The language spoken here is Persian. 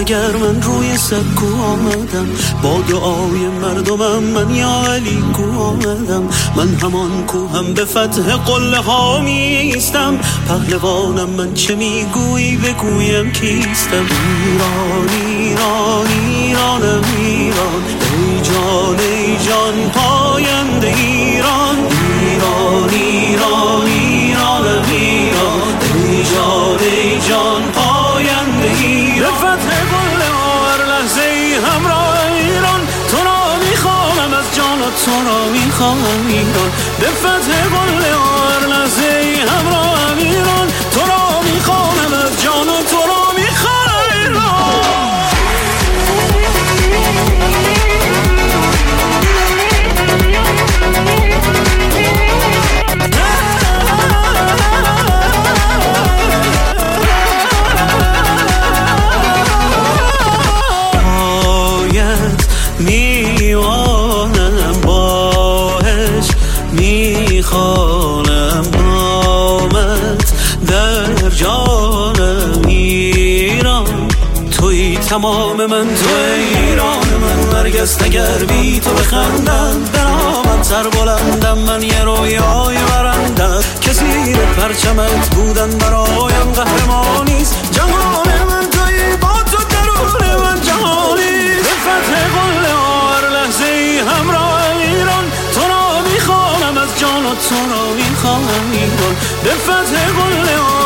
اگر من روی سکو آمدم، با دعای مردمم من یا علی کو آمدم. من همان کوهم به فتح قله ها میستم، پهلوانم من چه میگویی بگویم کیستم. ایران ایران ایرانم ایران، ای جان پاینده ایران. ایران ایران ایرانم ایران، ای جان پاینده ایران. به فتح قله ها هر لحظه ای همراه ایران، تو را میخوانم از جان و تو را میخوانم ایران. به فتح قله ها هر لحظه ای همراه ایران، تو را میخوانم از جان و تو را میخوانم ایران. میوانم باهش میخوانم نامت در جانم ایران. توی تمام من، توی ایران من، هرگز نگر بی تو بخندم. برامت سر بلندم من، یه رویای برندم که زیر پرچمت بودن برایم قهرمانیست. جهان من توی، با تو درون من جهانی. به فتح قله ها هر لحظه ای همراه ایران، تو را میخوانم از جان و تو را میخوانم ایران. به فتح قله ها